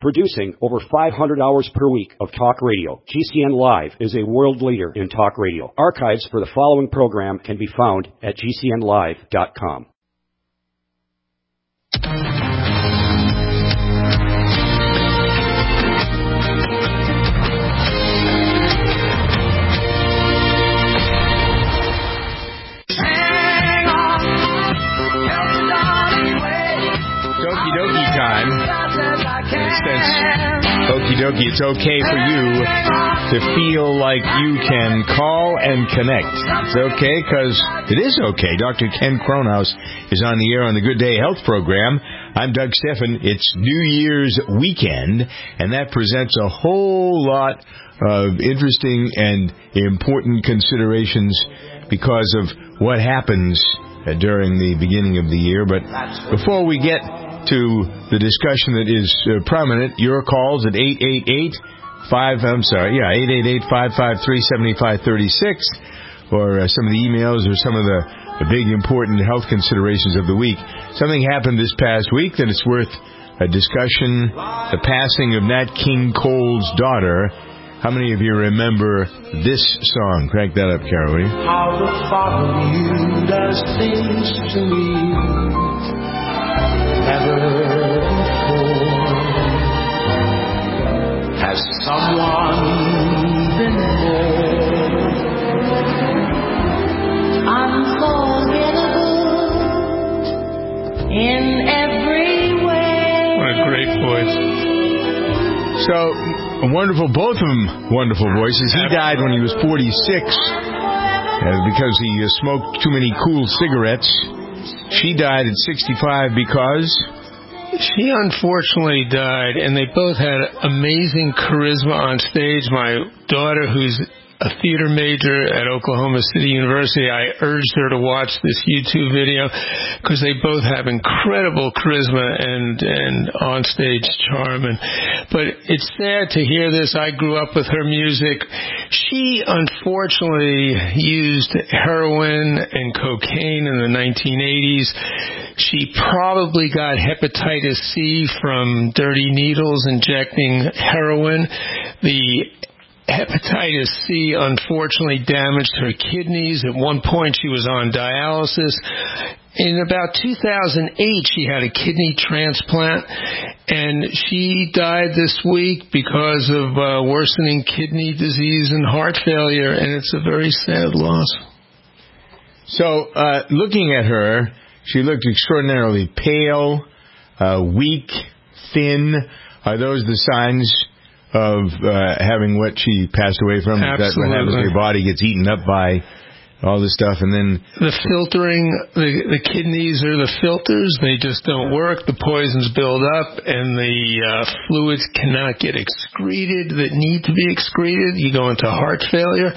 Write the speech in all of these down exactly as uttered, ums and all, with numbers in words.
Producing over five hundred hours per week of talk radio, G C N Live is a world leader in talk radio. Archives for the following program can be found at G C N live dot com. Okie dokie time. In a sense, okie dokie, it's okay for you to feel like you can call and connect. It's okay because it is okay. Doctor Ken Kronhaus is on the air on the Good Day Health program. I'm Doug Steffen. It's New Year's weekend, and that presents a whole lot of interesting and important considerations because of what happens during the beginning of the year. But before we get to the discussion that is uh, prominent, your calls at eight eight eight, five, I'm sorry, yeah, eight eight eight, five five three, seven five three six, or uh, some of the emails or some of the, the big important health considerations of the week. Something happened this past week that it's worth a discussion, the passing of Nat King Cole's daughter. How many of you remember this song? Crank that up, Carol, will you? How the thought of you does things to me never before. Has someone been more unforgettable in every way? What a great voice. So, wonderful, both of them wonderful voices. He died when he was forty-six uh, because he uh, smoked too many cool cigarettes. She died at sixty-five because... She unfortunately died, and they both had amazing charisma on stage. My daughter, who's a theater major at Oklahoma City University, I urged her to watch this YouTube video because they both have incredible charisma and and on-stage charm. And but it's sad to hear this. I grew up with her music. She unfortunately used heroin and cocaine in the nineteen eighties. She probably got hepatitis C from dirty needles injecting heroin. The hepatitis C unfortunately damaged her kidneys. At one point she was on dialysis. In about two thousand eight she had a kidney transplant, and she died this week because of uh, worsening kidney disease and heart failure, and it's a very sad loss. So, uh, looking at her, she looked extraordinarily pale, uh, weak, thin. Are those the signs of uh, having what she passed away from? Absolutely. Is that what happens? Your body gets eaten up by all this stuff, and then... The filtering, the, the kidneys are the filters. They just don't work. The poisons build up, and the uh, fluids cannot get excreted that need to be excreted. You go into heart failure,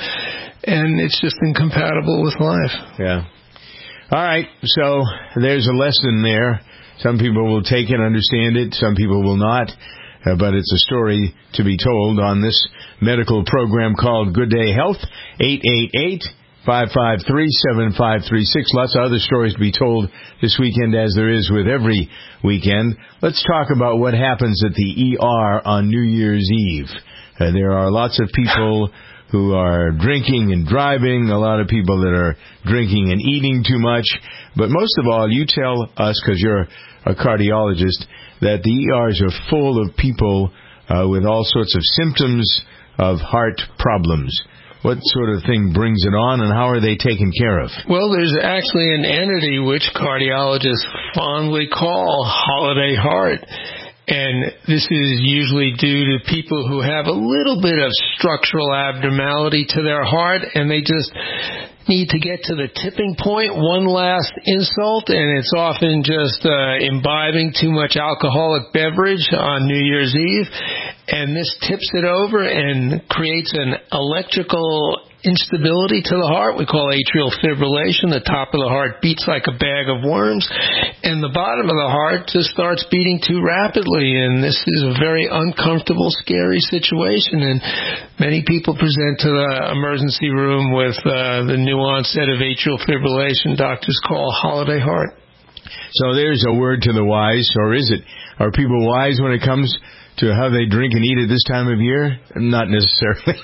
and it's just incompatible with life. Yeah. All right, so there's a lesson there. Some people will take it, understand it. Some people will not. Uh, but it's a story to be told on this medical program called Good Day Health. eight eight eight, five five three, seven five three six. Lots of other stories to be told this weekend, as there is with every weekend. Let's talk about what happens at the E R on New Year's Eve. Uh, there are lots of people who are drinking and driving, a lot of people that are drinking and eating too much. But most of all, you tell us, because you're a cardiologist, that the E Rs are full of people uh, with all sorts of symptoms of heart problems. What sort of thing brings it on, and how are they taken care of? Well, there's actually an entity which cardiologists fondly call Holiday Heart. And this is usually due to people who have a little bit of structural abnormality to their heart, and they just need to get to the tipping point, one last insult, and it's often just uh, imbibing too much alcoholic beverage on New Year's Eve, and this tips it over and creates an electrical instability to the heart. We call atrial fibrillation. The top of the heart beats like a bag of worms, and the bottom of the heart just starts beating too rapidly, and this is a very uncomfortable, scary situation, and many people present to the emergency room with uh, the new onset of atrial fibrillation. Doctors call Holiday Heart. So there's a word to the wise, or is it? Are people wise when it comes to how they drink and eat at this time of year? Not necessarily.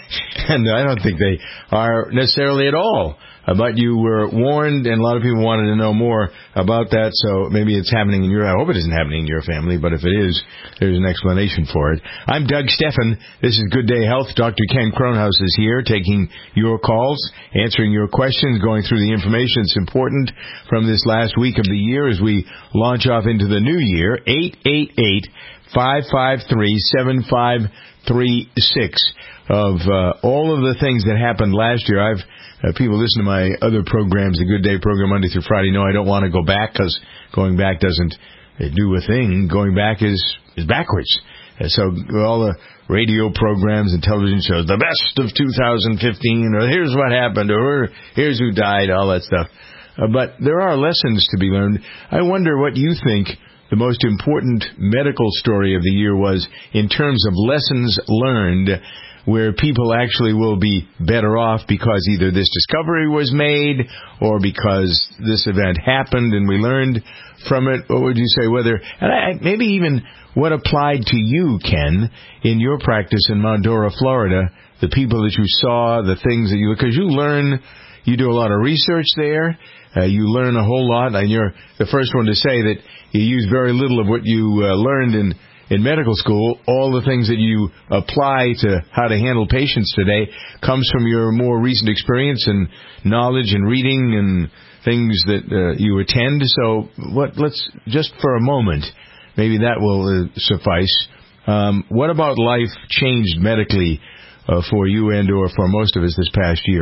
And I don't think they are necessarily at all. But you were warned, and a lot of people wanted to know more about that, so maybe it's happening in your... I hope it isn't happening in your family, but if it is, there's an explanation for it. I'm Doug Steffen. This is Good Day Health. Doctor Ken Kronhaus is here, taking your calls, answering your questions, going through the information that's important from this last week of the year as we launch off into the new year. eight eight eight, five five three, seven five three six. Of uh, all of the things that happened last year. I've uh, people listen to my other programs, the Good Day program, Monday through Friday, know I don't want to go back because going back doesn't do a thing. Going back is, is backwards. Uh, so all the radio programs and television shows, the best of two thousand fifteen, or here's what happened, or here's who died, all that stuff. Uh, but there are lessons to be learned. I wonder what you think the most important medical story of the year was in terms of lessons learned, where people actually will be better off because either this discovery was made or because this event happened and we learned from it. What would you say? Whether, and I, maybe even what applied to you, Ken, in your practice in Mount Dora, Florida, the people that you saw, the things that you, because you learn, you do a lot of research there, uh, you learn a whole lot, and you're the first one to say that you use very little of what you uh, learned in In medical school. All the things that you apply to how to handle patients today comes from your more recent experience and knowledge and reading and things that uh, you attend. So what? Let's just for a moment, maybe that will uh, suffice. Um, what about life changed medically uh, for you and or for most of us this past year?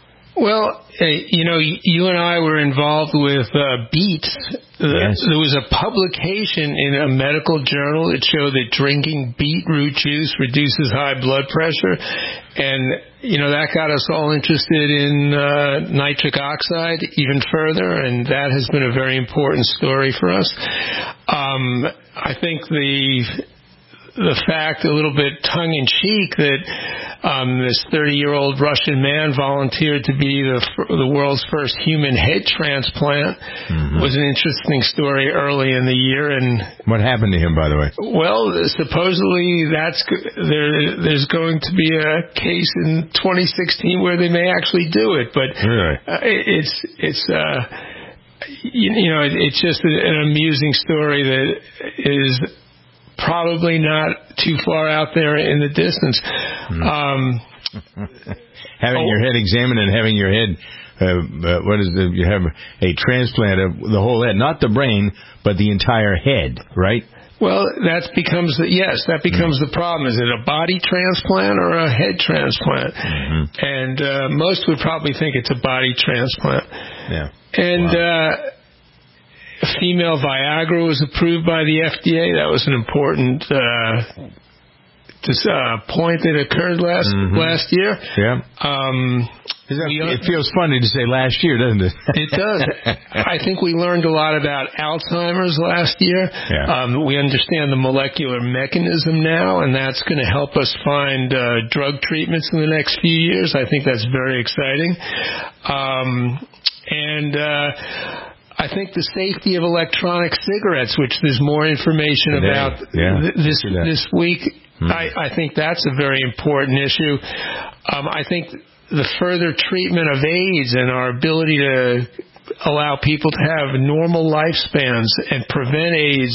Well, uh, you know, you and I were involved with uh, beets. Yes. There was a publication in a medical journal that showed that drinking beetroot juice reduces high blood pressure. And, you know, that got us all interested in uh, nitric oxide even further, and that has been a very important story for us. Um, I think the... the fact, a little bit tongue-in-cheek, that um, this thirty-year-old Russian man volunteered to be the the world's first human head transplant mm-hmm. was an interesting story early in the year. And what happened to him, by the way? Well, supposedly that's there. There's going to be a case in twenty sixteen where they may actually do it, but really? uh, it's it's. Uh, you, you know, it's just an amusing story that is probably not too far out there in the distance. Mm. Um, having oh, your head examined and having your head, uh, uh, what is the, you have a transplant of the whole head, not the brain, but the entire head, right? Well, that becomes, the, yes, that becomes mm. the problem. Is it a body transplant or a head transplant? Mm-hmm. And uh, most would probably think it's a body transplant. Yeah. And, wow. uh, female Viagra was approved by the F D A. That was an important uh, just, uh, point that occurred last mm-hmm. last year. Yeah. Um, that, it feels funny to say last year, doesn't it? It does. I think we learned a lot about Alzheimer's last year. Yeah. Um, we understand the molecular mechanism now, and that's going to help us find uh, drug treatments in the next few years. I think that's very exciting. Um, and... Uh, I think the safety of electronic cigarettes, which there's more information Today. about yeah. th- this this week, hmm. I, I think that's a very important issue. Um, I think the further treatment of AIDS and our ability to allow people to have normal lifespans and prevent AIDS,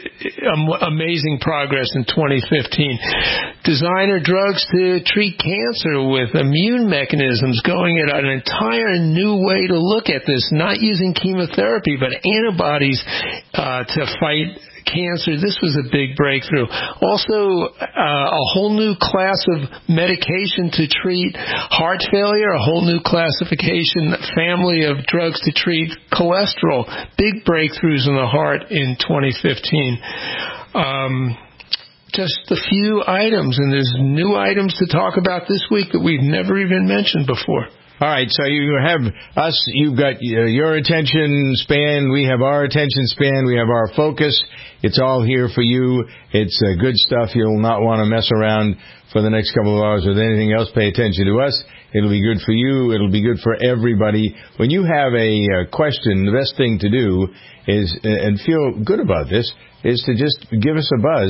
amazing progress in twenty fifteen. Designer drugs to treat cancer with immune mechanisms, going at an entire new way to look at this, not using chemotherapy, but antibodies uh, to fight cancer. This was a big breakthrough. Also, uh, a whole new class of medication to treat heart failure, a whole new classification, family of drugs to treat cholesterol. Big breakthroughs in the heart in twenty fifteen. Um, just a few items, and there's new items to talk about this week that we've never even mentioned before. All right, so you have us, you've got your attention span, we have our attention span, we have our focus. It's all here for you. It's uh, good stuff. You'll not want to mess around for the next couple of hours with anything else. Pay attention to us. It'll be good for you. It'll be good for everybody. When you have a uh, question, the best thing to do is, uh, and feel good about this, is to just give us a buzz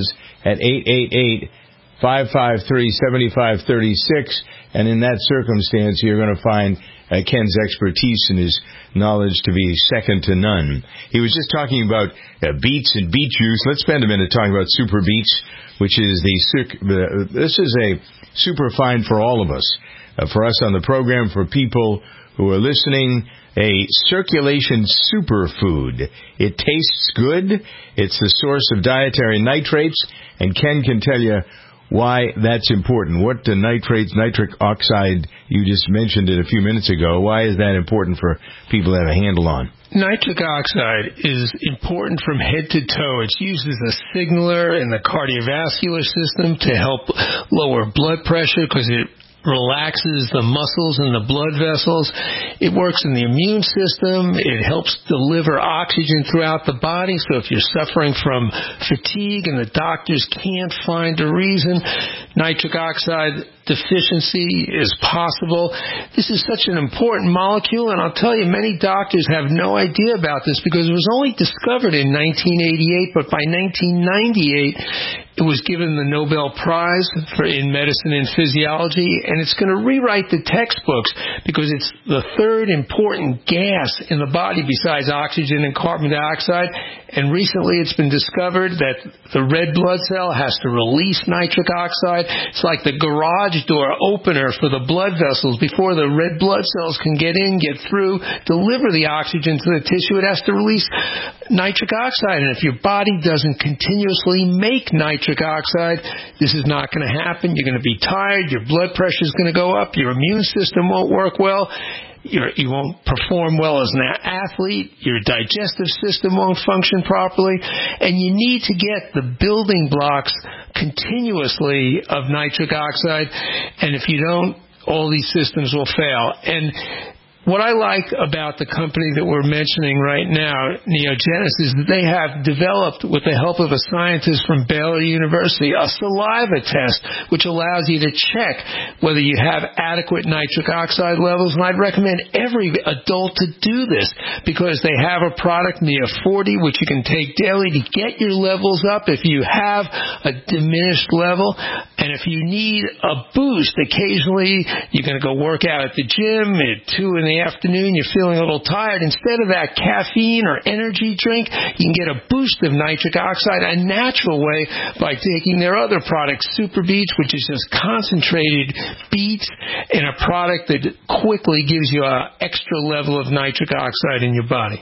at eight eight eight, five five three, seven five three six. And in that circumstance, you're going to find uh, Ken's expertise and his knowledge to be second to none. He was just talking about uh, beets and beet juice. Let's spend a minute talking about Super Beets, which is the, uh, this is a super fine for all of us. Uh, for us on the program, for people who are listening, a circulation superfood. It tastes good. It's the source of dietary nitrates, and Ken can tell you why that's important. What the nitrates, nitric oxide, you just mentioned it a few minutes ago, why is that important for people to have a handle on? Nitric oxide is important from head to toe. It's used as a signaler in the cardiovascular system to help lower blood pressure because it relaxes the muscles and the blood vessels. It works in the immune system. It helps deliver oxygen throughout the body. So if you're suffering from fatigue and the doctors can't find a reason, nitric oxide deficiency is possible. This is such an important molecule, and I'll tell you, many doctors have no idea about this because it was only discovered in nineteen eighty-eight, but by nineteen ninety-eight, it was given the Nobel Prize for in medicine and physiology, and it's going to rewrite the textbooks because it's the third important gas in the body besides oxygen and carbon dioxide. And recently it's been discovered that the red blood cell has to release nitric oxide. It's like the garage door opener for the blood vessels. Before the red blood cells can get in, get through, deliver the oxygen to the tissue, it has to release nitric oxide. And if your body doesn't continuously make nitric oxide, this is not going to happen. You're going to be tired. Your blood pressure is going to go up. Your immune system won't work well. You're, you won't perform well as an athlete. Your digestive system won't function properly. And you need to get the building blocks continuously of nitric oxide. And if you don't, all these systems will fail. And what I like about the company that we're mentioning right now, Neogenesis, is that they have developed, with the help of a scientist from Baylor University, a saliva test which allows you to check whether you have adequate nitric oxide levels. And I'd recommend every adult to do this because they have a product, Neo forty, which you can take daily to get your levels up if you have a diminished level. And if you need a boost, occasionally you're going to go work out at the gym at two in the afternoon, you're feeling a little tired. Instead of that caffeine or energy drink, you can get a boost of nitric oxide a natural way by taking their other product, Super Beets, which is just concentrated beets in a product that quickly gives you an extra level of nitric oxide in your body.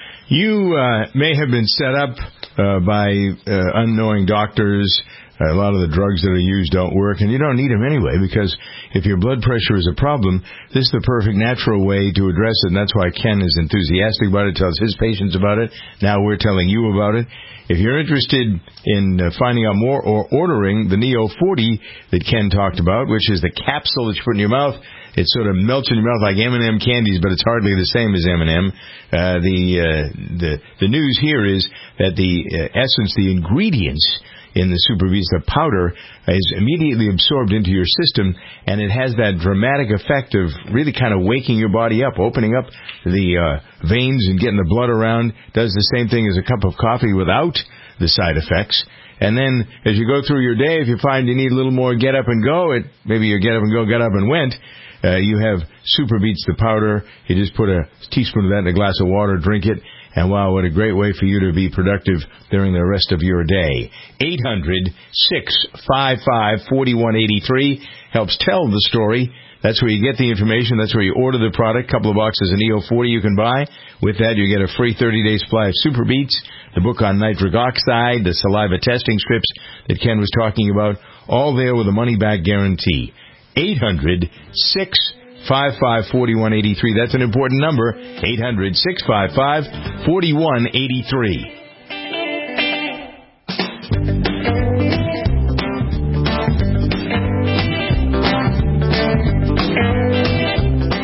You uh, may have been set up uh, by uh, unknowing doctors. A lot of the drugs that are used don't work, and you don't need them anyway, because if your blood pressure is a problem, this is the perfect natural way to address it, and that's why Ken is enthusiastic about it, tells his patients about it. Now we're telling you about it. If you're interested in uh, finding out more or ordering the Neo forty that Ken talked about, which is the capsule that you put in your mouth, it sort of melts in your mouth like M and M candies, but it's hardly the same as M and M. Uh, the, uh, the, the news here is that the uh, essence, the ingredients in the Super Beets, the powder, is immediately absorbed into your system, and it has that dramatic effect of really kind of waking your body up, opening up the uh, veins and getting the blood around. Does the same thing as a cup of coffee without the side effects. And then as you go through your day, if you find you need a little more get up and go, it maybe you get up and go, get up and went, uh, you have Super Beets, the powder. You just put a teaspoon of that in a glass of water, drink it. And wow, what a great way for you to be productive during the rest of your day. eight hundred, six five five, four one eight three helps tell the story. That's where you get the information. That's where you order the product. A couple of boxes of Neo forty you can buy. With that, you get a free thirty-day supply of Super Beets, the book on nitric oxide, the saliva testing strips that Ken was talking about, all there with a money-back guarantee. eight hundred, six five five, four one eight three. That's an important number. eight hundred, six five five, four one eight three.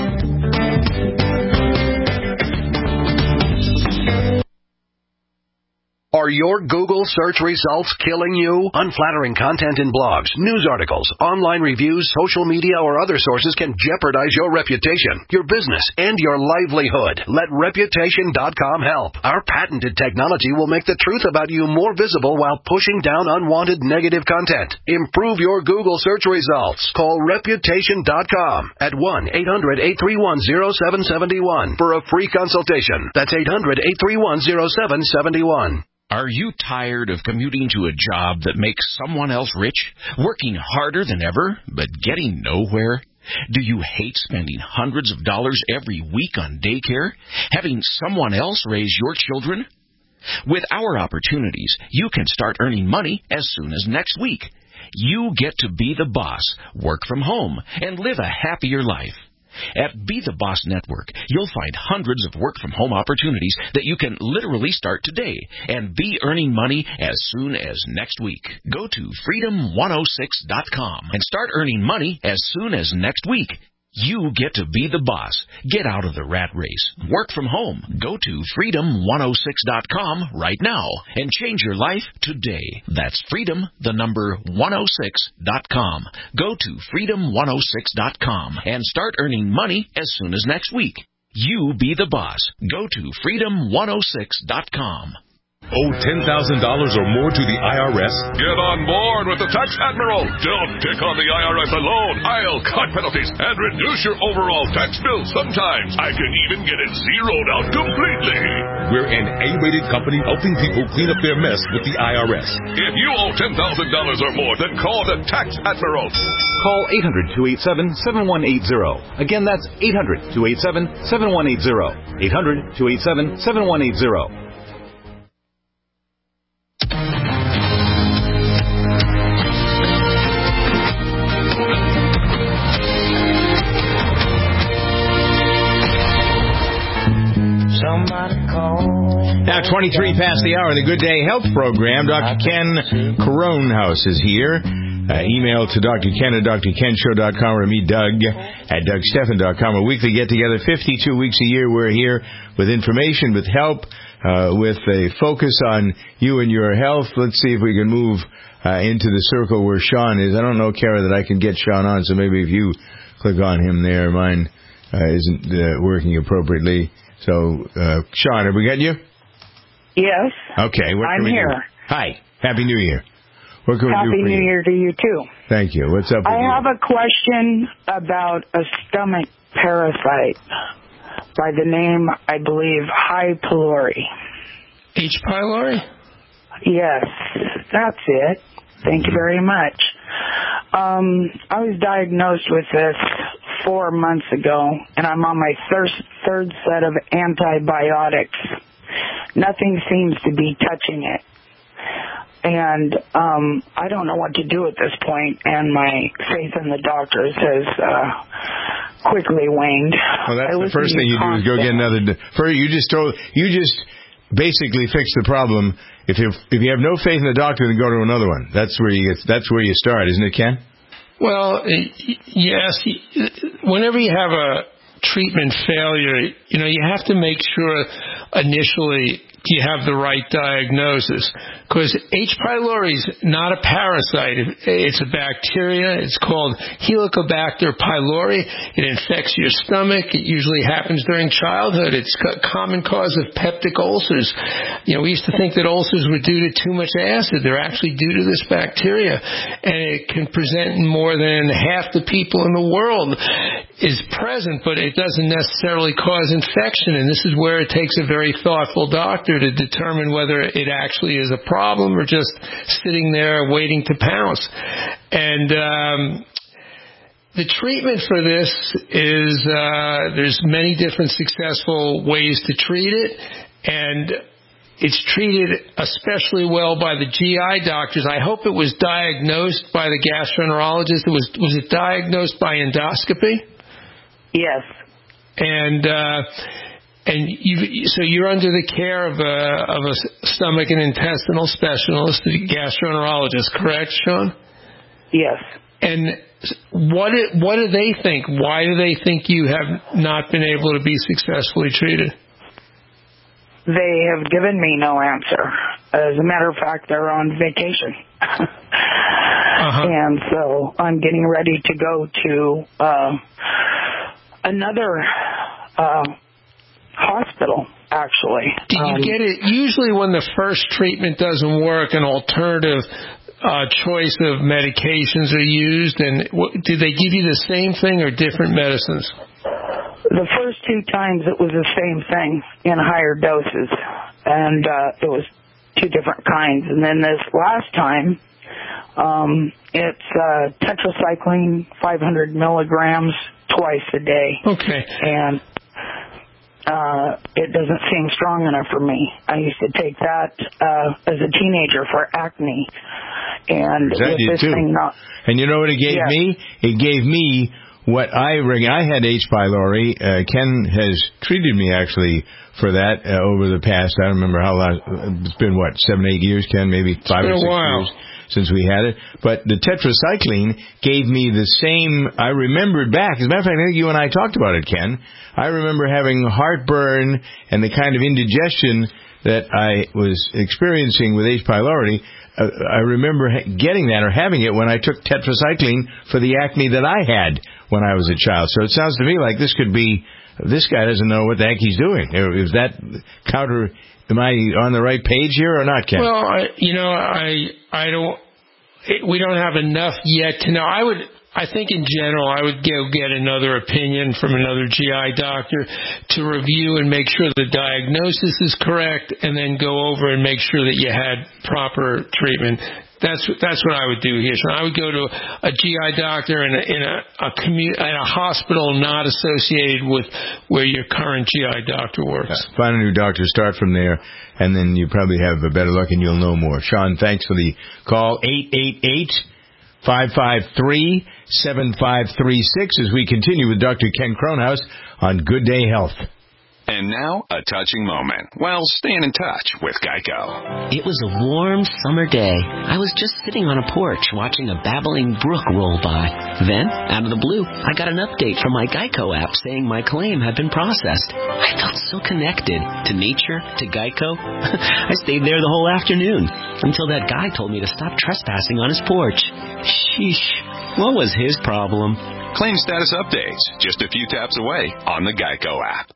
Are Are your Google search results killing you? Unflattering content in blogs, news articles, online reviews, social media, or other sources can jeopardize your reputation, your business, and your livelihood. Let Reputation dot com help. Our patented technology will make the truth about you more visible while pushing down unwanted negative content. Improve your Google search results. Call Reputation dot com at one eight hundred eight three one zero seven seven one for a free consultation. That's eight hundred eight three one zero seven seven one. Are you tired of commuting to a job that makes someone else rich, working harder than ever, but getting nowhere? Do you hate spending hundreds of dollars every week on daycare, having someone else raise your children? With our opportunities, you can start earning money as soon as next week. You get to be the boss, work from home, and live a happier life. At Be the Boss Network, you'll find hundreds of work-from-home opportunities that you can literally start today and be earning money as soon as next week. Go to freedom one oh six dot com and start earning money as soon as next week. You get to be the boss. Get out of the rat race. Work from home. Go to freedom one oh six dot com right now and change your life today. That's freedom, the number one oh six dot com. Go to freedom one oh six dot com and start earning money as soon as next week. You be the boss. Go to freedom one oh six dot com. Owe ten thousand dollars or more to the I R S? Get on board with the Tax Admiral. Don't take on the I R S alone. I'll cut penalties and reduce your overall tax bill. Sometimes I can even get it zeroed out completely. We're an A-rated company helping people clean up their mess with the I R S. If you owe ten thousand dollars or more, then call the Tax Admiral. Call eight hundred, two eight seven, seven one eight zero. Again, that's eight hundred, two eight seven, seven one eight zero. eight hundred, two eight seven, seven one eight zero. Now, twenty-three past the hour in the Good Day Health Program. Doctor Ken Coronhouse is here. Uh, email to Doctor Ken at D R ken show dot com or me, Doug, at Doug Stephan dot com. A weekly get-together, fifty-two weeks a year. We're here with information, with help, uh, with a focus on you and your health. Let's see if we can move uh, into the circle where Sean is. I don't know, Kara, that I can get Sean on, so maybe if you click on him there, mine uh, isn't uh, working appropriately. So, uh, Sean, have we got you? Yes. Okay. What I'm can we here. Do? Hi. Happy New Year. What can Happy we do for New you? Year to you, too. Thank you. What's up with I you? have a question about a stomach parasite by the name, I believe, H. pylori. H. pylori? Yes, that's it. Thank you very much. Um, I was diagnosed with this four months ago, and I'm on my third, third set of antibiotics. Nothing seems to be touching it. And um, I don't know what to do at this point, and my faith in the doctors has uh, quickly waned. Well, that's the first thing you do is go get another. First, you just told you just basically fix the problem. If you if you have no faith in the doctor, then go to another one. That's where you get, that's where you start, isn't it, Ken? Well, yes. Whenever you have a treatment failure, you know, you have to make sure initially you have the right diagnosis. Because H. pylori is not a parasite. It's a bacteria. It's called Helicobacter pylori. It infects your stomach. It usually happens during childhood. It's a common cause of peptic ulcers. You know, we used to think that ulcers were due to too much acid. They're actually due to this bacteria. And it can present in more than half the people in the world is present, but it doesn't necessarily cause infection. And this is where it takes a very thoughtful doctor to determine whether it actually is a problem or just sitting there waiting to pounce. And um, the treatment for this is uh, there's many different successful ways to treat it, and it's treated especially well by the G I doctors. I hope it was diagnosed by the gastroenterologist. It was was it diagnosed by endoscopy? Yes. And uh, and you so you're under the care of a of a stomach and intestinal specialist, the gastroenterologist, correct, Sean? Yes. And what do, what do they think? Why do they think you have not been able to be successfully treated? they have given me no answer. As a matter of fact, they're on vacation. uh-huh. And so I'm getting ready to go to uh, another uh, hospital, actually. Do you um, get it? Usually when the first treatment doesn't work, an alternative uh, choice of medications are used. And what, do they give you the same thing or different medicines? The first two times it was the same thing in higher doses, and uh, it was two different kinds. And then this last time, um, it's uh, tetracycline, five hundred milligrams twice a day. Okay. And uh, it doesn't seem strong enough for me. I used to take that uh, as a teenager for acne, and that with you this too. thing not. And you know what it gave yeah. me? It gave me what I I had H. pylori. Uh, Ken has treated me actually for that uh, over the past. I don't remember how long. It's been what seven, eight years, Ken, maybe five or six years since we had it. But the tetracycline gave me the same. I remembered back. As a matter of fact, I think you and I talked about it, Ken. I remember having heartburn and the kind of indigestion that I was experiencing with H. pylori. Uh, I remember getting that or having it when I took tetracycline for the acne that I had when I was a child. So it sounds to me like this could be, this guy doesn't know what the heck he's doing. Is that counter, am I on the right page here or not, Ken? Well, I, you know, I, I don't, it, we don't have enough yet to know. I would, I think in general, I would go get another opinion from another G I doctor to review and make sure the diagnosis is correct, and then go over and make sure that you had proper treatment. That's that's what I would do here. So I would go to a G I doctor in a in a, a, commu- in a hospital not associated with where your current G I doctor works. Yeah, find a new doctor, start from there, and then you probably have a better luck and you'll know more. Sean, thanks for the call. eight eight eight, five five three, seven five three six as we continue with Doctor Ken Kronhaus on Good Day Health. And now, a touching moment. Well, staying in touch with Geico. It was a warm summer day. I was just sitting on a porch watching a babbling brook roll by. Then, out of the blue, I got an update from my Geico app saying my claim had been processed. I felt so connected to nature, to Geico. I stayed there the whole afternoon until that guy told me to stop trespassing on his porch. Sheesh. What was his problem? Claim status updates, just a few taps away on the Geico app.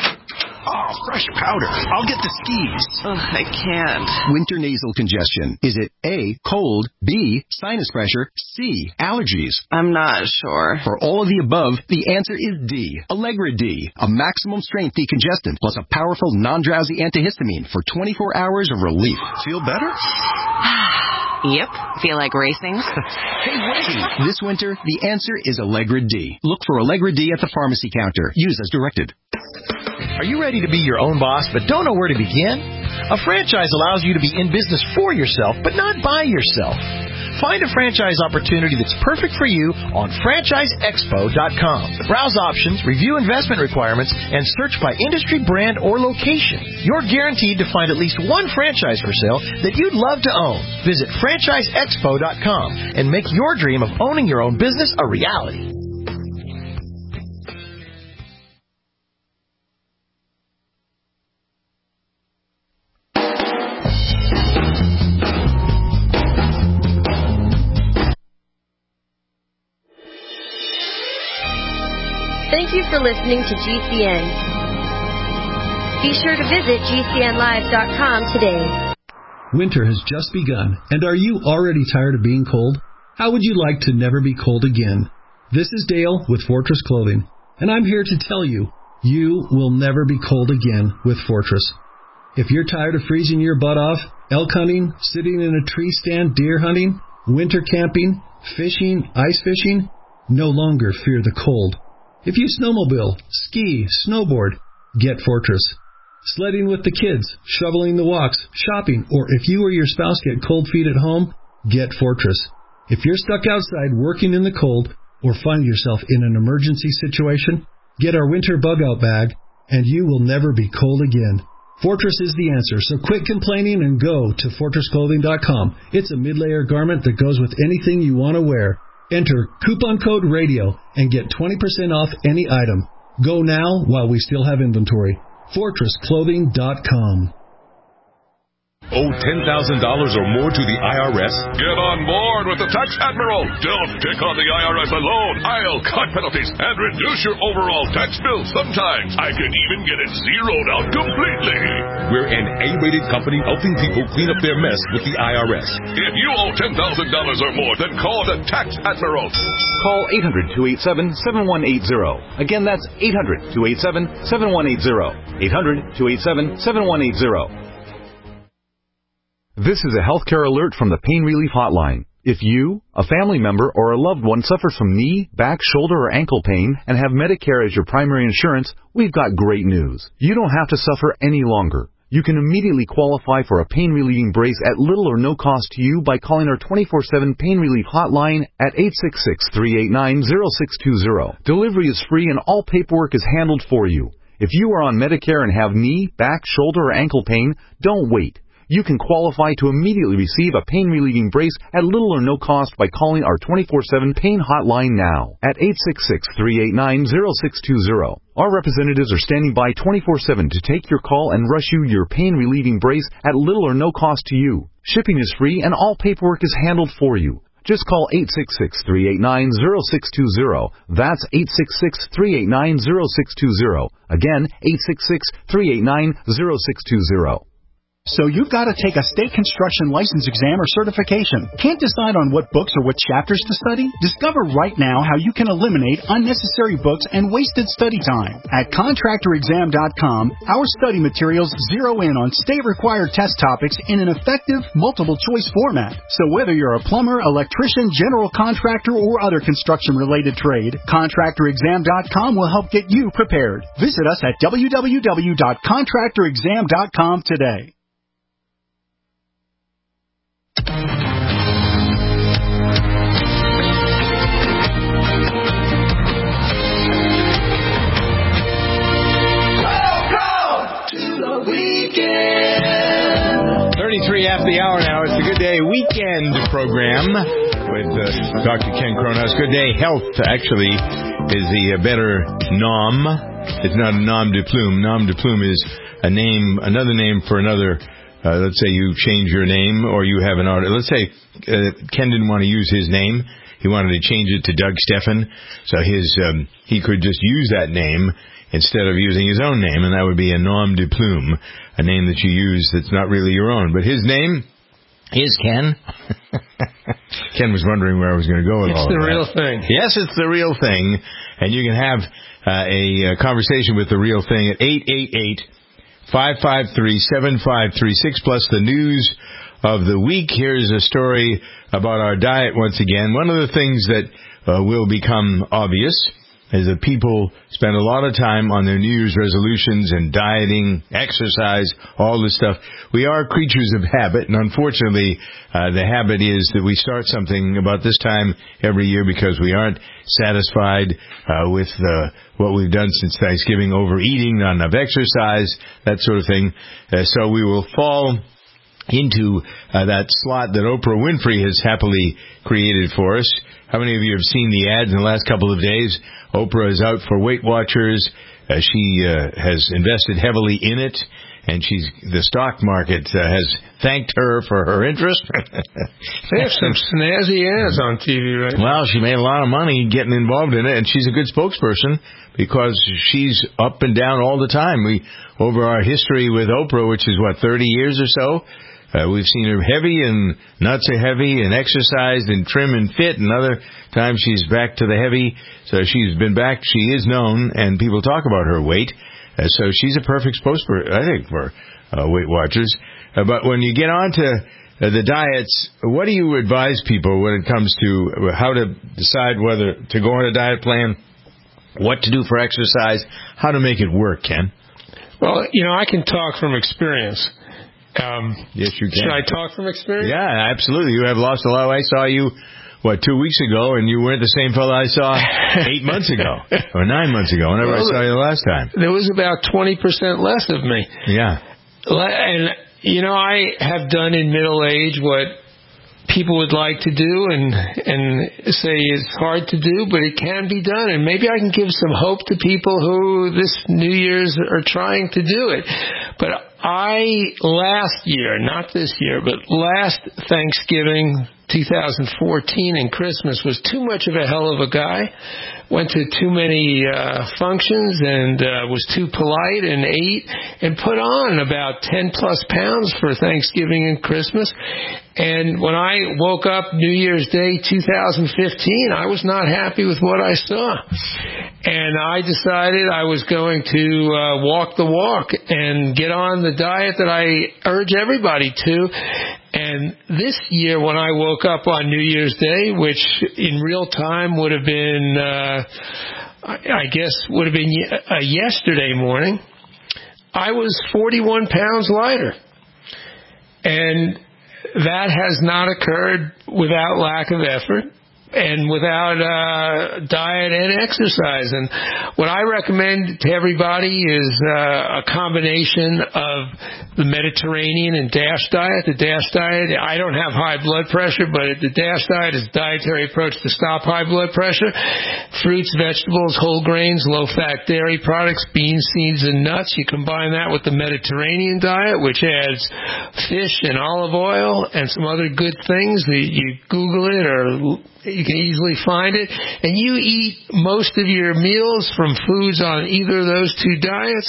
Oh, fresh powder. I'll get the skis. Ugh, I can't. Winter nasal congestion. Is it A, cold, B, sinus pressure, C, allergies? I'm not sure. For all of the above, the answer is D, Allegra D, a maximum strength decongestant plus a powerful non-drowsy antihistamine for twenty-four hours of relief. Feel better? Yep. Feel like racing? Hey, wait! This winter, the answer is Allegra D. Look for Allegra D at the pharmacy counter. Use as directed. Are you ready to be your own boss but don't know where to begin? A franchise allows you to be in business for yourself but not by yourself. Find a franchise opportunity that's perfect for you on franchise expo dot com. Browse options, review investment requirements, and search by industry, brand, or location. You're guaranteed to find at least one franchise for sale that you'd love to own. Visit franchise expo dot com and make your dream of owning your own business a reality. Thank you for listening to G C N. Be sure to visit G C N live dot com today. Winter has just begun, and are you already tired of being cold? How would you like to never be cold again? This is Dale with Fortress Clothing, and I'm here to tell you, you will never be cold again with Fortress. If you're tired of freezing your butt off, elk hunting, sitting in a tree stand deer hunting, winter camping, fishing, ice fishing, no longer fear the cold. If you snowmobile, ski, snowboard, get Fortress. Sledding with the kids, shoveling the walks, shopping, or if you or your spouse get cold feet at home, get Fortress. If you're stuck outside working in the cold or find yourself in an emergency situation, get our winter bug-out bag, and you will never be cold again. Fortress is the answer, so quit complaining and go to fortress clothing dot com. It's a mid-layer garment that goes with anything you want to wear. Enter coupon code radio and get twenty percent off any item. Go now while we still have inventory. fortress clothing dot com. Owe ten thousand dollars or more to the I R S? Get on board with the Tax Admiral. Don't take on the I R S alone. I'll cut penalties and reduce your overall tax bill. Sometimes I can even get it zeroed out completely. We're an A-rated company helping people clean up their mess with the I R S. If you owe ten thousand dollars or more, then call the Tax Admiral. Call eight hundred, two eight seven, seven one eight zero. Again, that's eight hundred, two eight seven, seven one eight zero. eight hundred, two eight seven, seven one eight zero. This is a healthcare alert from the Pain Relief Hotline. If you, a family member, or a loved one suffers from knee, back, shoulder, or ankle pain and have Medicare as your primary insurance, we've got great news. You don't have to suffer any longer. You can immediately qualify for a pain-relieving brace at little or no cost to you by calling our twenty-four seven Pain Relief Hotline at eight six six, three eight nine, zero six two zero. Delivery is free and all paperwork is handled for you. If you are on Medicare and have knee, back, shoulder, or ankle pain, don't wait. You can qualify to immediately receive a pain-relieving brace at little or no cost by calling our twenty-four seven Pain Hotline now at eight six six, three eight nine, zero six two zero. Our representatives are standing by twenty-four seven to take your call and rush you your pain-relieving brace at little or no cost to you. Shipping is free and all paperwork is handled for you. Just call eight six six, three eight nine, zero six two zero. That's eight six six, three eight nine, zero six two zero. Again, eight six six, three eight nine, zero six two zero. So you've got to take a state construction license exam or certification. Can't decide on what books or what chapters to study? Discover right now how you can eliminate unnecessary books and wasted study time. At contractor exam dot com, our study materials zero in on state-required test topics in an effective, multiple-choice format. So whether you're a plumber, electrician, general contractor, or other construction-related trade, contractor exam dot com will help get you prepared. Visit us at w w w dot contractor exam dot com today. thirty-three after the hour now. It's the Good Day Weekend program with uh, Doctor Ken Kronos. Good Day Health, actually, is the uh, better nom. It's not a nom de plume. Nom de plume is a name, another name for another. Uh, let's say you change your name or you have an artist. Let's say uh, Ken didn't want to use his name. He wanted to change it to Doug Steffen. So his um, he could just use that name instead of using his own name, and that would be a nom de plume, a name that you use that's not really your own. But his name is Ken. Ken was wondering where I was going to go with it's all of that. It's the real thing. Yes, it's the real thing. And you can have uh, a, a conversation with the real thing at eight eight eight, five five three, seven five three six, plus the news of the week. Here's a story about our diet once again. One of the things that uh, will become obvious is that people spend a lot of time on their New Year's resolutions and dieting, exercise, all this stuff. We are creatures of habit, and unfortunately, uh, the habit is that we start something about this time every year because we aren't satisfied uh, with uh, what we've done since Thanksgiving, overeating, not enough exercise, that sort of thing. Uh, so we will fall into uh, that slot that Oprah Winfrey has happily created for us. How many of you have seen the ads in the last couple of days? Oprah is out for Weight Watchers. Uh, she uh, has invested heavily in it, and she's the stock market uh, has thanked her for her interest. They have some snazzy ads on T V, right? Well, she made a lot of money getting involved in it, and she's a good spokesperson because she's up and down all the time. We over our history with Oprah, which is, what, thirty years or so, Uh, we've seen her heavy and not so heavy and exercised and trim and fit, and other times she's back to the heavy. So she's been back. She is known, and people talk about her weight. Uh, so she's a perfect spokesperson, I think, for uh, Weight Watchers. Uh, but when you get on to uh, the diets, what do you advise people when it comes to how to decide whether to go on a diet plan, what to do for exercise, how to make it work, Ken? Well, you know, I can talk from experience. Um, yes, you can. Should I talk from experience? Yeah, absolutely. You have lost a lot. I saw you, what, two weeks ago, and you weren't the same fellow I saw eight months ago or nine months ago, whenever well, I saw you the last time. There was about twenty percent less of me. Yeah. And, you know, I have done in middle age what people would like to do and and say it's hard to do, but it can be done. And maybe I can give some hope to people who this New Year's are trying to do it. But I, last year, not this year, but last Thanksgiving, two thousand fourteen, and Christmas was too much of a hell of a guy. Went to too many uh, functions and uh, was too polite and ate and put on about ten plus pounds for Thanksgiving and Christmas. And when I woke up New Year's Day two thousand fifteen, I was not happy with what I saw. And I decided I was going to uh, walk the walk and get on the diet that I urge everybody to. And this year when I woke up on New Year's Day, which in real time would have been, uh, I guess would have been a yesterday morning, I was forty-one pounds lighter. And that has not occurred without lack of effort and without uh, diet and exercise. And what I recommend to everybody is uh, a combination of the Mediterranean and DASH diet. The DASH diet, I don't have high blood pressure, but the DASH diet is a dietary approach to stop high blood pressure. Fruits, vegetables, whole grains, low-fat dairy products, beans, seeds, and nuts. You combine that with the Mediterranean diet, which adds fish and olive oil and some other good things. You Google it or you can easily find it. And you eat most of your meals from foods on either of those two diets.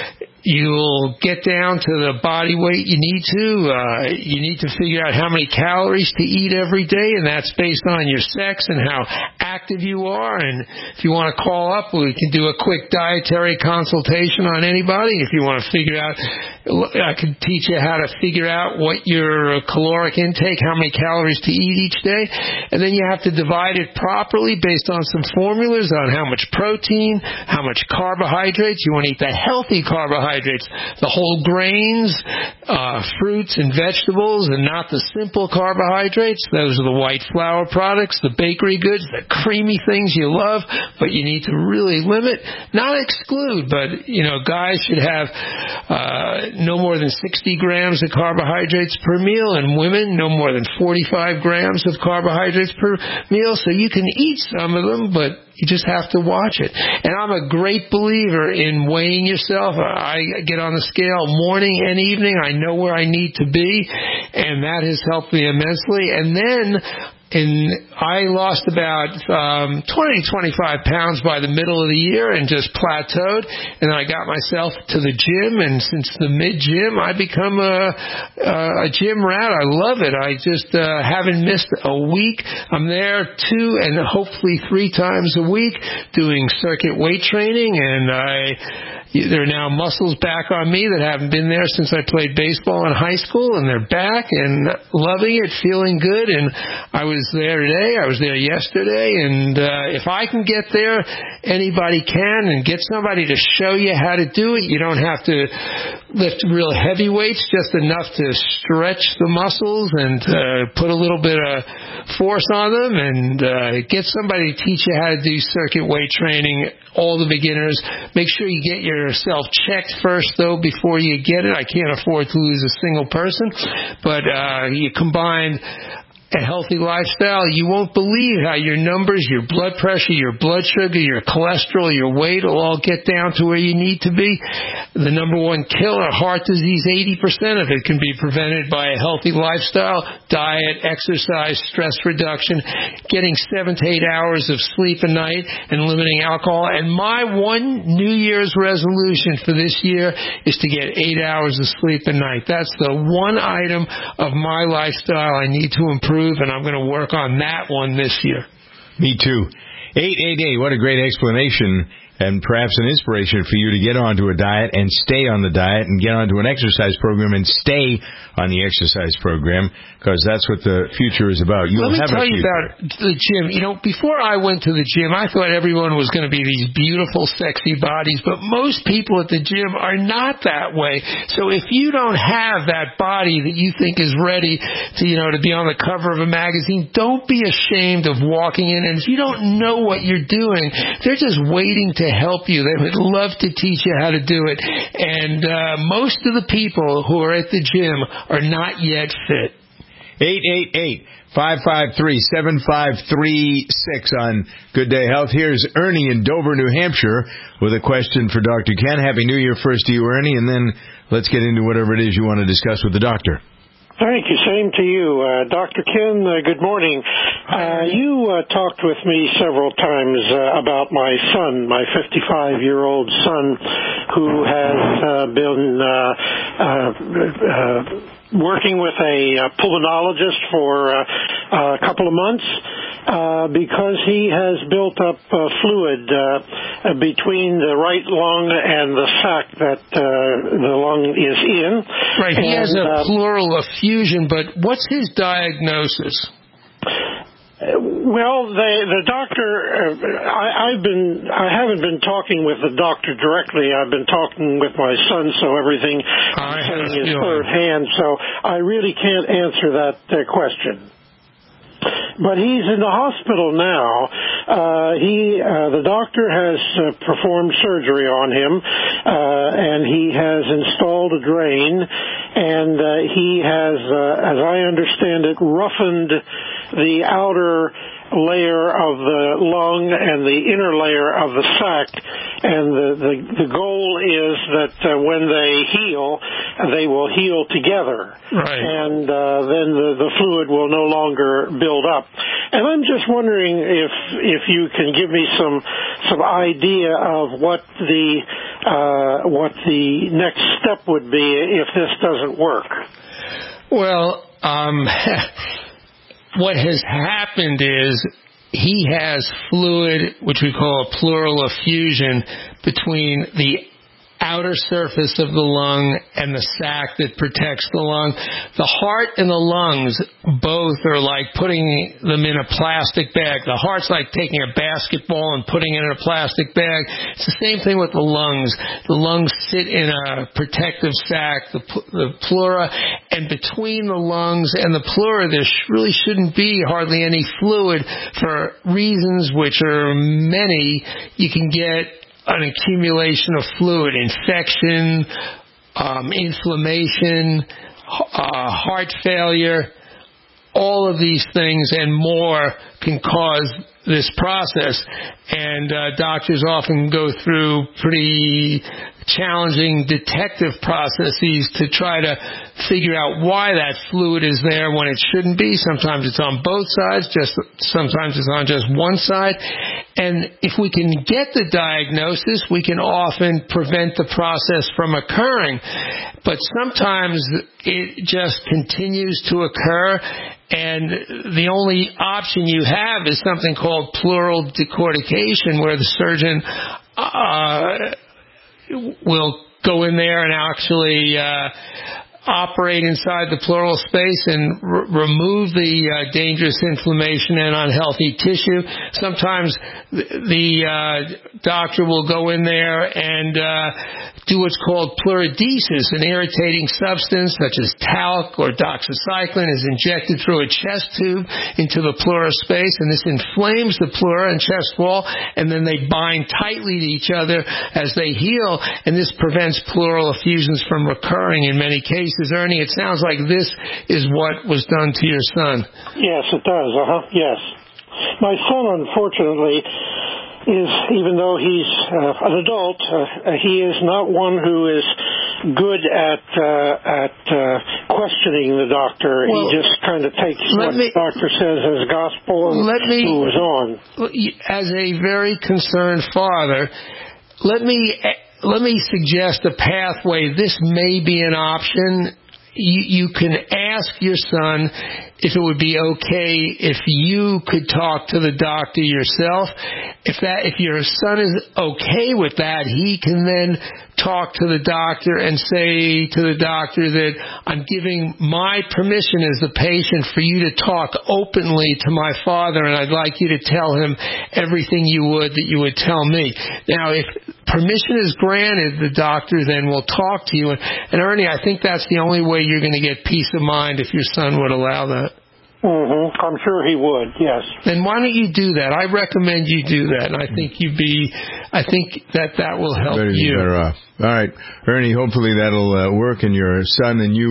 You'll get down to the body weight you need to. Uh, you need to figure out how many calories to eat every day, and that's based on your sex and how active you are. And if you want to call up, we can do a quick dietary consultation on anybody. If you want to figure out, I can teach you how to figure out what your caloric intake, how many calories to eat each day. And then you have to divide it properly based on some formulas on how much protein, how much carbohydrates. You want to eat the healthy carbohydrates. The whole grains, uh, fruits and vegetables, and not the simple carbohydrates. Those are the white flour products, the bakery goods, the creamy things you love, but you need to really limit, not exclude, but, you know, guys should have uh, no more than sixty grams of carbohydrates per meal, and women no more than forty-five grams of carbohydrates per meal. So you can eat some of them, but you just have to watch it. And I'm a great believer in weighing yourself. I get on the scale morning and evening. I know where I need to be, and that has helped me immensely. And then And I lost about um, twenty, twenty-five pounds by the middle of the year and just plateaued. And then I got myself to the gym, and since the mid-gym, I become a, a gym rat. I love it. I just uh, haven't missed a week. I'm there two and hopefully three times a week doing circuit weight training, and I... There are now muscles back on me that haven't been there since I played baseball in high school, and they're back and loving it, feeling good. And I was there today. I was there yesterday. And uh, if I can get there, anybody can. And get somebody to show you how to do it. You don't have to lift real heavy weights, just enough to stretch the muscles and uh, put a little bit of force on them. And uh, get somebody to teach you how to do circuit weight training. All the beginners. Make sure you get yourself checked first, though, before you get it. I can't afford to lose a single person. But uh, you combine a healthy lifestyle, you won't believe how your numbers, your blood pressure, your blood sugar, your cholesterol, your weight will all get down to where you need to be. The number one killer, heart disease, eighty percent of it can be prevented by a healthy lifestyle, diet, exercise, stress reduction, getting seven to eight hours of sleep a night, and limiting alcohol. And my one New Year's resolution for this year is to get eight hours of sleep a night. That's the one item of my lifestyle I need to improve, and I'm going to work on that one this year. Me too. eight eight eight, what a great explanation, and perhaps an inspiration for you to get onto a diet and stay on the diet, and get onto an exercise program and stay on the exercise program, because that's what the future is about. You Let me have tell a you about the gym. You know, before I went to the gym, I thought everyone was going to be these beautiful, sexy bodies, but most people at the gym are not that way. So if you don't have that body that you think is ready to, you know, to be on the cover of a magazine, don't be ashamed of walking in. And if you don't know what you're doing, they're just waiting to help you. They would love to teach you how to do it. And uh, most of the people who are at the gym are not yet fit. eight eight eight, five five three, seven five three six on Good Day Health. Here's Ernie in Dover, New Hampshire, with a question for Doctor Ken. Happy New Year first to you, Ernie, and then let's get into whatever it is you want to discuss with the doctor. Thank you. Same to you. Uh, Doctor Ken, uh, good morning. Uh, you uh, talked with me several times uh, about my son, my fifty-five-year-old son, who has uh, been uh, uh, uh, working with a uh, pulmonologist for uh, a couple of months uh, because he has built up uh, fluid uh, between the right lung and the sac that uh, the lung is in. Right, he and, has a uh, pleural effusion, but what's his diagnosis? Well, the the doctor, uh, I, I've been, I haven't been talking with the doctor directly. I've been talking with my son, so everything I'm saying is third hand. So I really can't answer that uh, question. But he's in the hospital now. Uh, he, uh, the doctor has uh, performed surgery on him, uh, and he has installed a drain, and uh, he has, uh, as I understand it, roughened the outer layer of the lung and the inner layer of the sac, and the, the, the goal is that uh, when they heal, they will heal together. Right. And uh, then the, the fluid will no longer build up. And I'm just wondering if if you can give me some some idea of what the uh, what the next step would be if this doesn't work. Well, um, what has happened is he has fluid, which we call a pleural effusion, between the outer surface of the lung and the sac that protects the lung. The heart and the lungs both are like putting them in a plastic bag. The heart's like taking a basketball and putting it in a plastic bag. It's the same thing with the lungs. The lungs sit in a protective sac, the, the pleura, and between the lungs and the pleura there really shouldn't be hardly any fluid for reasons which are many. You can get an accumulation of fluid, infection, um, inflammation, uh, heart failure. All of these things and more can cause this process, and uh, doctors often go through pretty challenging detective processes to try to figure out why that fluid is there when it shouldn't be. Sometimes it's on both sides, just sometimes it's on just one side. And if we can get the diagnosis, we can often prevent the process from occurring. But sometimes it just continues to occur, and the only option you have is something called pleural decortication, where the surgeon uh, will go in there and actually uh, operate inside the pleural space and r- remove the uh, dangerous inflammation and unhealthy tissue. Sometimes the, the uh, doctor will go in there and uh, do what's called pleurodesis. An irritating substance such as talc or doxycycline is injected through a chest tube into the pleural space, and this inflames the pleura and chest wall, and then they bind tightly to each other as they heal, and this prevents pleural effusions from recurring in many cases. Ernie, it sounds like this is what was done to your son. Yes, it does. Uh-huh. Yes. My son, unfortunately, is, even though he's uh, an adult, uh, he is not one who is good at uh, at uh, questioning the doctor. Well, he just kind of takes what me, the doctor says as gospel and let me, moves on. As a very concerned father, let me let me suggest a pathway. This may be an option. You, you can ask your son if it would be okay if you could talk to the doctor yourself. If that, if your son is okay with that, he can then talk to the doctor and say to the doctor that I'm giving my permission as the patient for you to talk openly to my father, and I'd like you to tell him everything you would that you would tell me. Now, if permission is granted, the doctor then will talk to you. And, and Ernie, I think that's the only way you're going to get peace of mind if your son would allow that. Mm-hmm. I'm sure he would, yes. Then why don't you do that? I recommend you do that, and I think you'd be, I think that that will help better you. Better off. All right, Ernie, hopefully that'll uh, work, and your son and you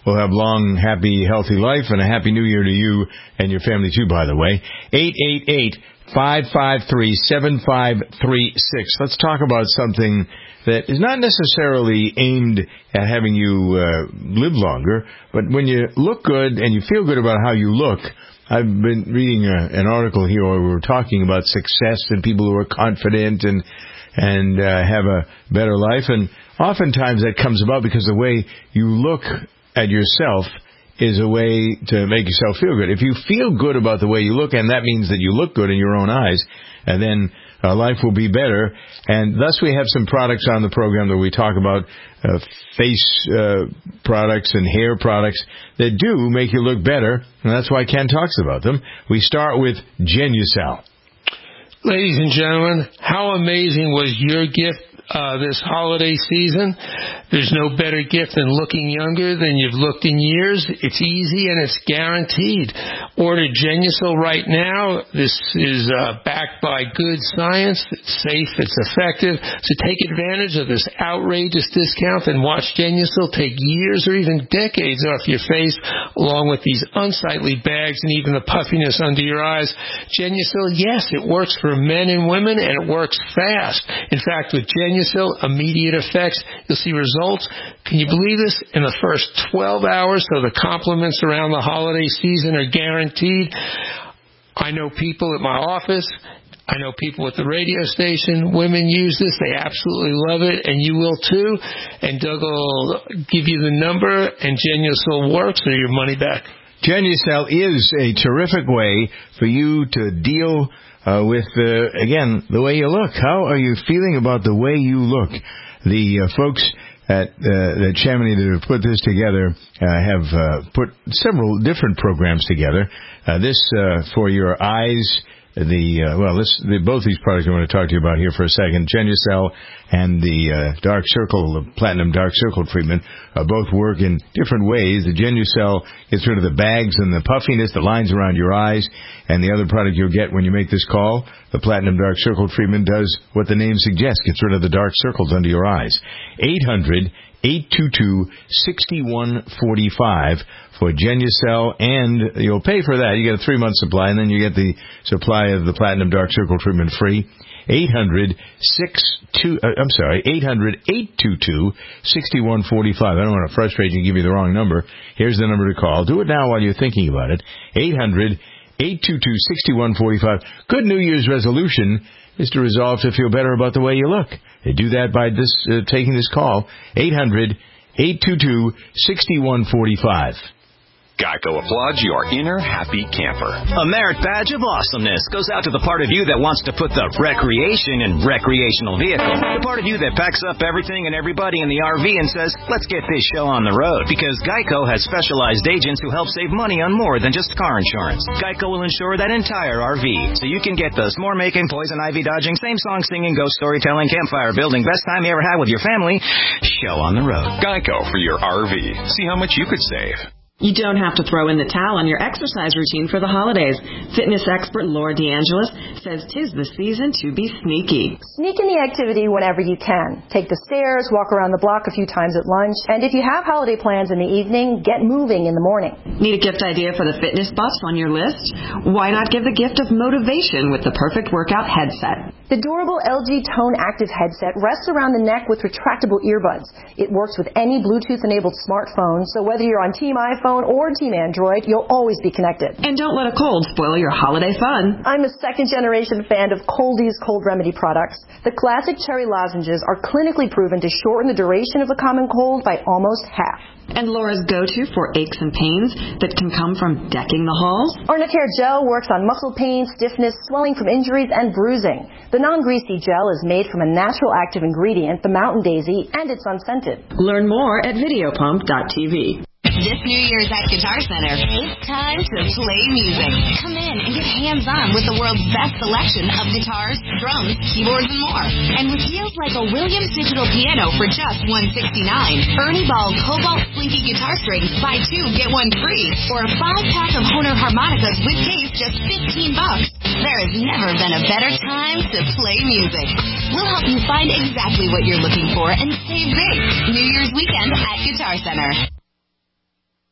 will have long, happy, healthy life, and a happy new year to you and your family too, by the way. eight eight eight, five five three, seven five three six. Let's talk about something that is not necessarily aimed at having you uh, live longer, but when you look good and you feel good about how you look. I've been reading a, an article here where we were talking about success and people who are confident and and uh, have a better life, and oftentimes that comes about because the way you look at yourself is a way to make yourself feel good. If you feel good about the way you look, and that means that you look good in your own eyes, and then uh, life will be better. And thus we have some products on the program that we talk about, uh, face uh, products and hair products that do make you look better, and that's why Ken talks about them. We start with Genucel. Ladies and gentlemen, how amazing was your gift uh, this holiday season? There's no better gift than looking younger than you've looked in years. It's easy and it's guaranteed. Order Genucel right now. This is uh, backed by good science. It's safe. It's effective. So take advantage of this outrageous discount and watch Genucel take years or even decades off your face, along with these unsightly bags and even the puffiness under your eyes. Genucel, yes, it works for men and women, and it works fast. In fact, with Genucel, immediate effects. You'll see results. Can you believe this? In the first twelve hours, so the compliments around the holiday season are guaranteed. I know people at my office. I know people at the radio station. Women use this. They absolutely love it, and you will too. And Doug will give you the number, and Genucel works, or your money back. Genucel is a terrific way for you to deal Uh, with, uh, again, the way you look. How are you feeling about the way you look? The uh, folks at uh, at Chamonix that have put this together uh, have uh, put several different programs together. Uh, this uh, for your eyes. The uh, well, this the, both these products I want to talk to you about here for a second. Genucel and the uh, Dark Circle, the Platinum Dark Circle treatment, uh, both work in different ways. The Genucel gets rid of the bags and the puffiness, the lines around your eyes, and the other product you'll get when you make this call, the Platinum Dark Circle treatment, does what the name suggests, gets rid of the dark circles under your eyes. eight hundred, eight two two, six one four five for Genucel, and you'll pay for that. You get a three-month supply, and then you get the supply of the Platinum Dark Circle treatment free. eight hundred, six two, uh, I'm sorry, eight hundred, eight two two, six one four five. I don't want to frustrate you and give you the wrong number. Here's the number to call. Do it now while you're thinking about it. eight hundred, eight two two, six one four five. Good New Year's resolution is to resolve to feel better about the way you look. You do that by this uh, taking this call. eight hundred, eight two two, six one four five. Geico applauds your inner happy camper. A merit badge of awesomeness goes out to the part of you that wants to put the recreation in recreational vehicle. The part of you that packs up everything and everybody in the R V and says, let's get this show on the road. Because Geico has specialized agents who help save money on more than just car insurance. Geico will insure that entire R V, so you can get the s'more making, poison ivy dodging, same song singing, ghost storytelling, campfire building, best time you ever had with your family show on the road. Geico for your R V. See how much you could save. You don't have to throw in the towel on your exercise routine for the holidays. Fitness expert Laura DeAngelis says 'tis the season to be sneaky. Sneak in the activity whenever you can. Take the stairs, walk around the block a few times at lunch, and if you have holiday plans in the evening, get moving in the morning. Need a gift idea for the fitness buffs on your list? Why not give the gift of motivation with the perfect workout headset? The durable L G Tone Active headset rests around the neck with retractable earbuds. It works with any Bluetooth-enabled smartphone, so whether you're on Team iPhone or Team Android, you'll always be connected. And don't let a cold spoil your holiday fun. I'm a second-generation fan of Coldie's Cold Remedy products. The classic cherry lozenges are clinically proven to shorten the duration of the common cold by almost half. And Laura's go-to for aches and pains that can come from decking the halls? Arnicare Gel works on muscle pain, stiffness, swelling from injuries, and bruising. The non-greasy gel is made from a natural active ingredient, the mountain daisy, and it's unscented. Learn more at videopump dot t v. This New Year's at Guitar Center, it's time to play music. Come in and get hands-on with the world's best selection of guitars, drums, keyboards, and more. And with deals like a Williams digital piano for just one hundred sixty-nine dollars, Ernie Ball Cobalt Slinky guitar strings, buy two, get one free, or a five-pack of Hohner harmonicas with case, just fifteen bucks. There has never been a better time to play music. We'll help you find exactly what you're looking for and save big. New Year's weekend at Guitar Center.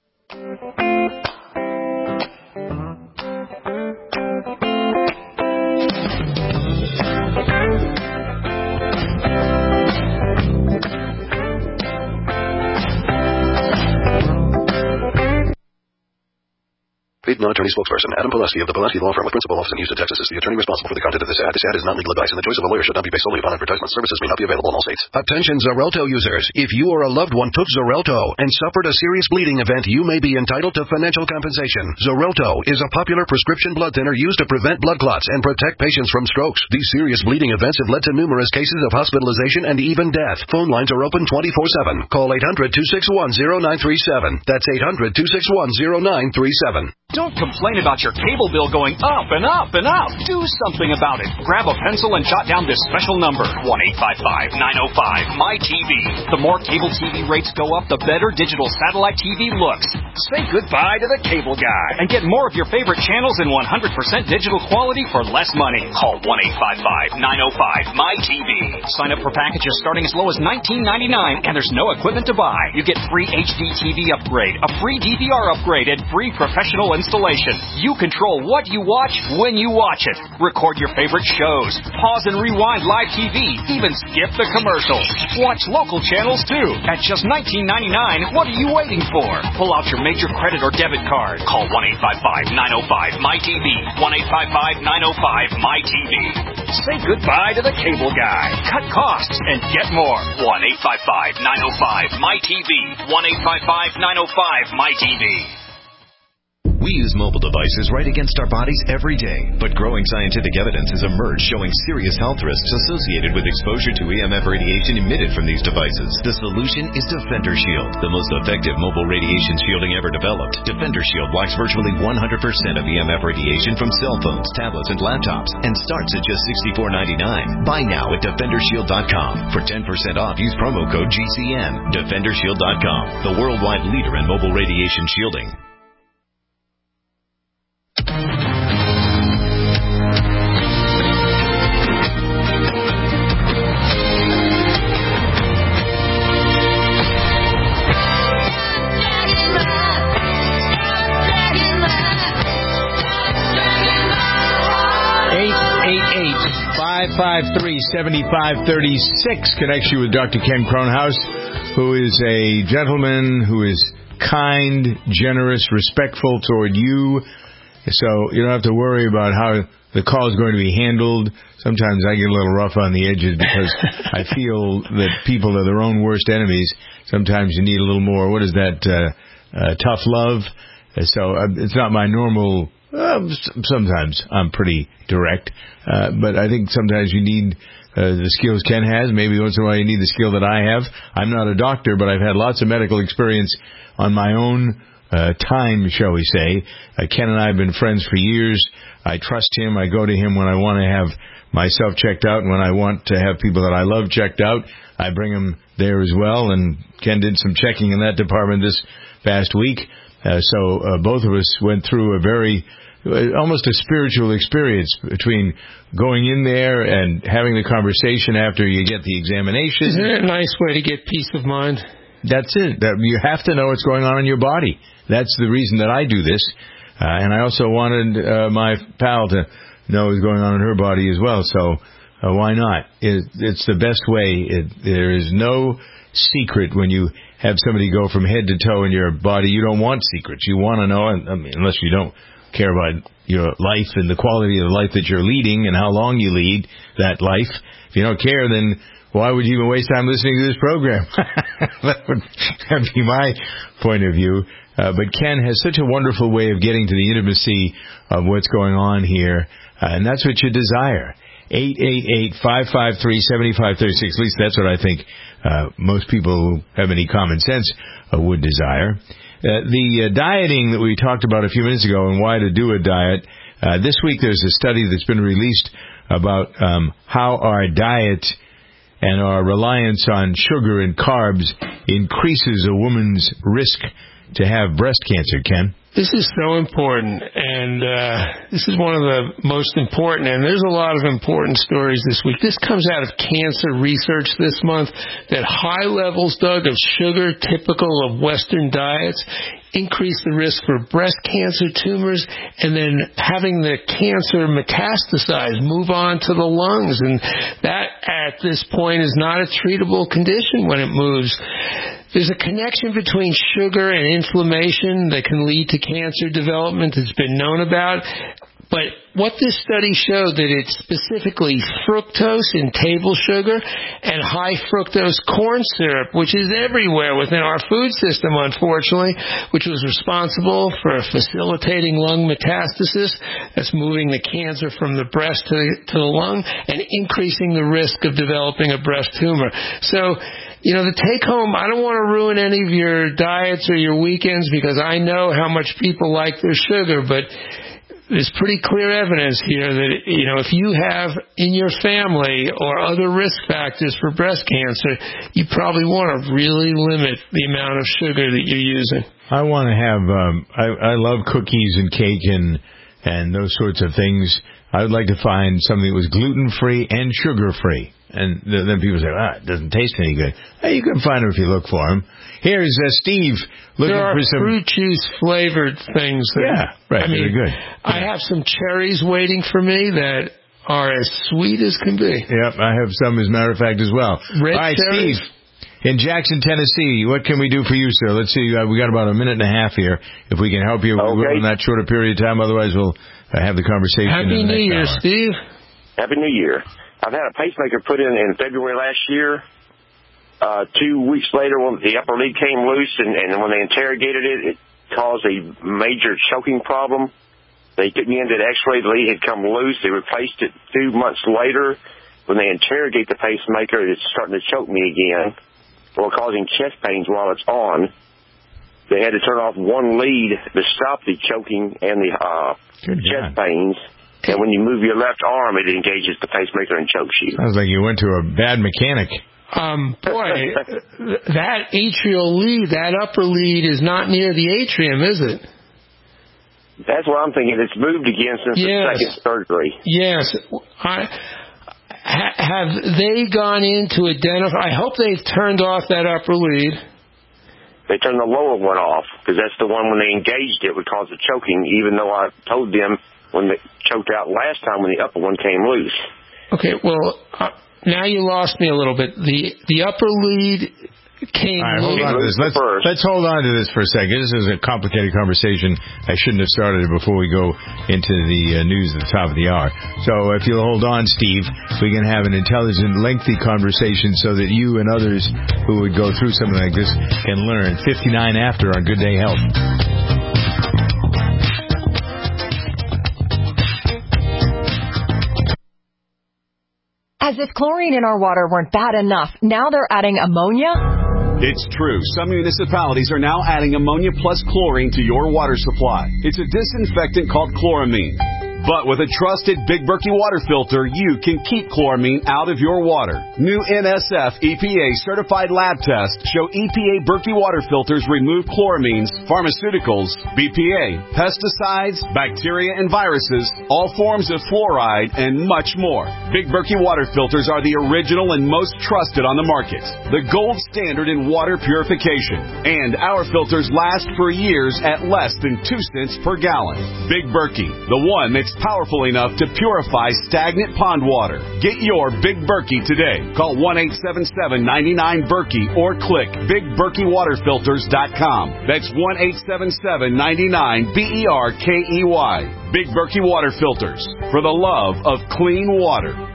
attorney spokesperson. Adam Pileski of the Pileski Law Firm with principal office in Houston, Texas is the attorney responsible for the content of this ad. This ad is not legal advice, and the choice of a lawyer should not be based solely upon advertisement. Services may not be available in all states. Attention Xarelto users. If you or a loved one took Xarelto and suffered a serious bleeding event, you may be entitled to financial compensation. Xarelto is a popular prescription blood thinner used to prevent blood clots and protect patients from strokes. These serious bleeding events have led to numerous cases of hospitalization and even death. Phone lines are open twenty-four seven. Call eight hundred, two six one, zero nine three seven. That's eight hundred, two six one, zero nine three seven. Don't complain about your cable bill going up and up and up. Do something about it. Grab a pencil and jot down this special number, one eight five five, nine oh five, M Y T V. The more cable T V rates go up, the better digital satellite T V looks. Say goodbye to the cable guy and get more of your favorite channels in one hundred percent digital quality for less money. Call one eight five five, nine oh five, M Y T V. Sign up for packages starting as low as nineteen ninety-nine, and there's no equipment to buy. You get free H D T V upgrade, a free D V R upgrade, and free professional installation. You control what you watch when you watch it. Record your favorite shows. Pause and rewind live T V. Even skip the commercials. Watch local channels too. At just nineteen ninety-nine, what are you waiting for? Pull out your major credit or debit card. Call one eight five five, nine oh five, M Y T V. one eight five five, nine oh five, M Y T V. Say goodbye to the cable guy. Cut costs and get more. one eight five five, nine oh five, M Y T V. one eight five five, nine oh five, M Y T V. We use mobile devices right against our bodies every day, but growing scientific evidence has emerged showing serious health risks associated with exposure to E M F radiation emitted from these devices. The solution is Defender Shield, the most effective mobile radiation shielding ever developed. Defender Shield blocks virtually one hundred percent of E M F radiation from cell phones, tablets, and laptops, and starts at just sixty-four ninety-nine. Buy now at defender shield dot com. For ten percent off, use promo code G C N. defender shield dot com, the worldwide leader in mobile radiation shielding. five five three, seven five three six connects you with Doctor Ken Kronhaus, who is a gentleman who is kind, generous, respectful toward you. So you don't have to worry about how the call is going to be handled. Sometimes I get a little rough on the edges because I feel that people are their own worst enemies. Sometimes you need a little more, what is that, uh, uh, tough love. So uh, it's not my normal... Uh, sometimes I'm pretty direct, uh, but I think sometimes you need uh, the skills Ken has. Maybe once in a while you need the skill that I have. I'm not a doctor, but I've had lots of medical experience on my own uh, time, shall we say. Uh, Ken and I have been friends for years. I trust him. I go to him when I want to have myself checked out, and when I want to have people that I love checked out, I bring them there as well. And Ken did some checking in that department this past week. Uh, so uh, both of us went through a very almost a spiritual experience between going in there and having the conversation after you get the examination. Isn't it a nice way to get peace of mind? That's it. That you have to know what's going on in your body. That's the reason that I do this. Uh, and I also wanted uh, my pal to know what's going on in her body as well. So uh, why not? It, it's the best way. It, there is no secret when you have somebody go from head to toe in your body. You don't want secrets. You want to know, I mean, unless you don't care about your life and the quality of the life that you're leading and how long you lead that life. If you don't care, then why would you even waste time listening to this program? That would that'd be my point of view. Uh, but Ken has such a wonderful way of getting to the intimacy of what's going on here, uh, and that's what you desire. eight eight eight, five five three, seven five three six. At least that's what I think uh, most people who have any common sense uh, would desire. Uh, the uh, dieting that we talked about a few minutes ago and why to do a diet, uh, this week there's a study that's been released about um, how our diet and our reliance on sugar and carbs increases a woman's risk to have breast cancer, Ken. This is so important, and uh, this is one of the most important, and there's a lot of important stories this week. This comes out of cancer research this month, that high levels, Doug, of sugar, typical of Western diets, increase the risk for breast cancer tumors, and then having the cancer metastasize, move on to the lungs, and that, at this point, is not a treatable condition when it moves. there's a connection between sugar and inflammation that can lead to cancer development that's been known about. But what this study showed that it's specifically fructose in table sugar and high fructose corn syrup, which is everywhere within our food system, unfortunately, which was responsible for facilitating lung metastasis, that's moving the cancer from the breast to the, to the lung, and increasing the risk of developing a breast tumor. So, you know, the take-home, I don't want to ruin any of your diets or your weekends because I know how much people like their sugar, but there's pretty clear evidence here that, you know, if you have in your family or other risk factors for breast cancer, you probably want to really limit the amount of sugar that you're using. I want to have, um, I, I love cookies and cake and, and those sorts of things. I would like to find something that was gluten-free and sugar-free. And then people say, ah, it doesn't taste any good. Hey, you can find them if you look for them. Here's uh, Steve looking there are for some fruit juice flavored things. That, yeah, right. I mean, very good. I have some cherries waiting for me that are as sweet as can be. Yep, I have some, as a matter of fact, as well. Red All right, cherries. Steve, in Jackson, Tennessee, what can we do for you, sir? Let's see. Uh, we got about a minute and a half here. If we can help you okay. in that shorter period of time, otherwise we'll uh, have the conversation. Happy in the New Year, hour. Steve. Happy New Year. I've had a pacemaker put in in February last year. Uh, two weeks later, when the upper lead came loose, and, and when they interrogated it, it caused a major choking problem. They took me into the x-ray. The lead had come loose. They replaced it two months later. When they interrogate the pacemaker, it's starting to choke me again, or causing chest pains while it's on. They had to turn off one lead to stop the choking and the uh, chest pains. And when you move your left arm, it engages the pacemaker and chokes you. Sounds like you went to a bad mechanic. Um, boy, that atrial lead, that upper lead is not near the atrium, is it? That's what I'm thinking. It's moved again since yes. the second surgery. Yes. I, ha, have they gone in to identify? I hope they've turned off that upper lead. They turned the lower one off because that's the one when they engaged it would cause the choking, even though I told them when they choked out last time when the upper one came loose. Okay, well, uh, now you lost me a little bit. The the upper lead came All right, hold on to this. Let's, let's hold on to this for a second. This is a complicated conversation. I shouldn't have started it before we go into the uh, news at the top of the hour. So if you'll hold on, Steve, we can have an intelligent, lengthy conversation so that you and others who would go through something like this can learn. fifty-nine after on Good Day Health. As if chlorine in our water weren't bad enough, now they're adding ammonia? It's true. Some municipalities are now adding ammonia plus chlorine to your water supply. It's a disinfectant called chloramine. But with a trusted Big Berkey water filter, you can keep chloramine out of your water. New N S F E P A certified lab tests show E P A Berkey water filters remove chloramines, pharmaceuticals, B P A, pesticides, bacteria and viruses, all forms of fluoride, and much more. Big Berkey water filters are the original and most trusted on the market. The gold standard in water purification. And our filters last for years at less than two cents per gallon. Big Berkey, the one that's powerful enough to purify stagnant pond water. Get your Big Berkey today. Call one eight seven seven, nine nine, Berkey or click big berkey water filters dot com. That's one eight seven seven, nine nine, B E R K E Y. Big Berkey Water Filters, for the love of clean water.